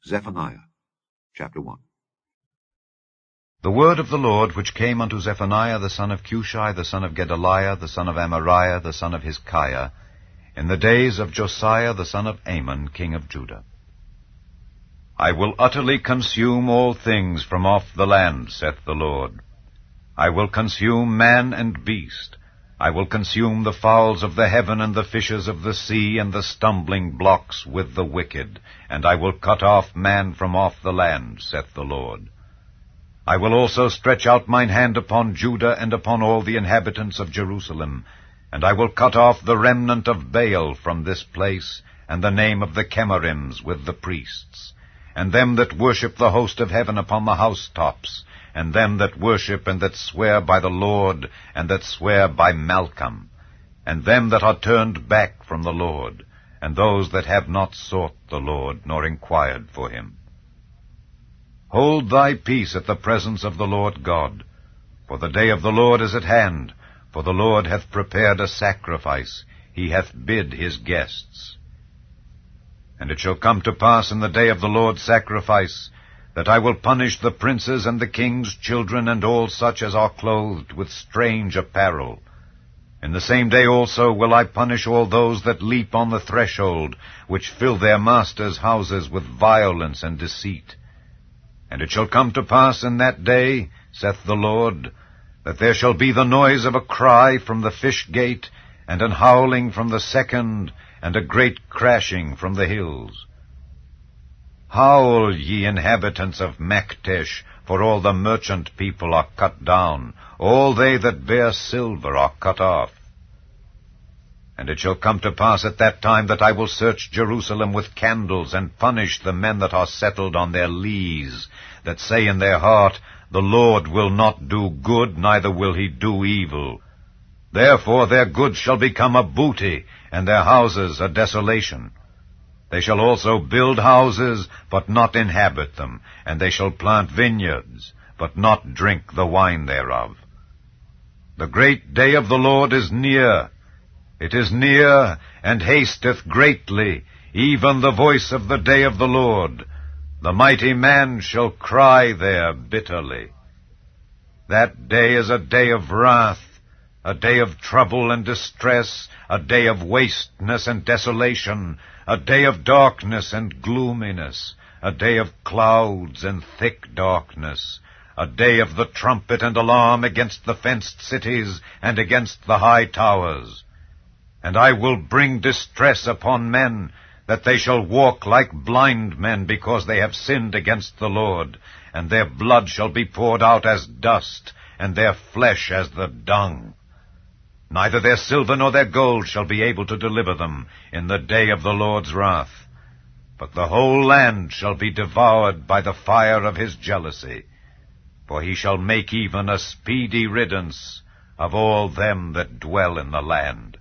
Zephaniah chapter 1. The word of the Lord which came unto Zephaniah the son of Cushi, the son of Gedaliah, the son of Amariah, the son of Hezekiah, in the days of Josiah the son of Amon, king of Judah. I will utterly consume all things from off the land, saith the Lord. I will consume man and beast. I will consume the fowls of the heaven and the fishes of the sea and the stumbling blocks with the wicked, and I will cut off man from off the land, saith the Lord. I will also stretch out mine hand upon Judah and upon all the inhabitants of Jerusalem, and I will cut off the remnant of Baal from this place, and the name of the Chemarims with the priests, and them that worship the host of heaven upon the housetops, and them that worship and that swear by the Lord, and that swear by Malcham, and them that are turned back from the Lord, and those that have not sought the Lord, nor inquired for him. Hold thy peace at the presence of the Lord God, for the day of the Lord is at hand, for the Lord hath prepared a sacrifice, he hath bid his guests. And it shall come to pass in the day of the Lord's sacrifice, that I will punish the princes and the king's children and all such as are clothed with strange apparel. In the same day also will I punish all those that leap on the threshold, which fill their masters' houses with violence and deceit. And it shall come to pass in that day, saith the Lord, that there shall be the noise of a cry from the fish gate, and an howling from the second, and a great crashing from the hills. Howl, ye inhabitants of Maktesh, for all the merchant people are cut down, all they that bear silver are cut off. And it shall come to pass at that time that I will search Jerusalem with candles, and punish the men that are settled on their lees, that say in their heart, The Lord will not do good, neither will he do evil. Therefore their goods shall become a booty, and their houses a desolation. They shall also build houses, but not inhabit them, and they shall plant vineyards, but not drink the wine thereof. The great day of the Lord is near. It is near, and hasteth greatly, even the voice of the day of the Lord. The mighty man shall cry there bitterly. That day is a day of wrath, a day of trouble and distress, a day of wasteness and desolation, a day of darkness and gloominess, a day of clouds and thick darkness, a day of the trumpet and alarm against the fenced cities and against the high towers. And I will bring distress upon men, that they shall walk like blind men, because they have sinned against the Lord, and their blood shall be poured out as dust, and their flesh as the dung. Neither their silver nor their gold shall be able to deliver them in the day of the Lord's wrath. But the whole land shall be devoured by the fire of his jealousy, for he shall make even a speedy riddance of all them that dwell in the land.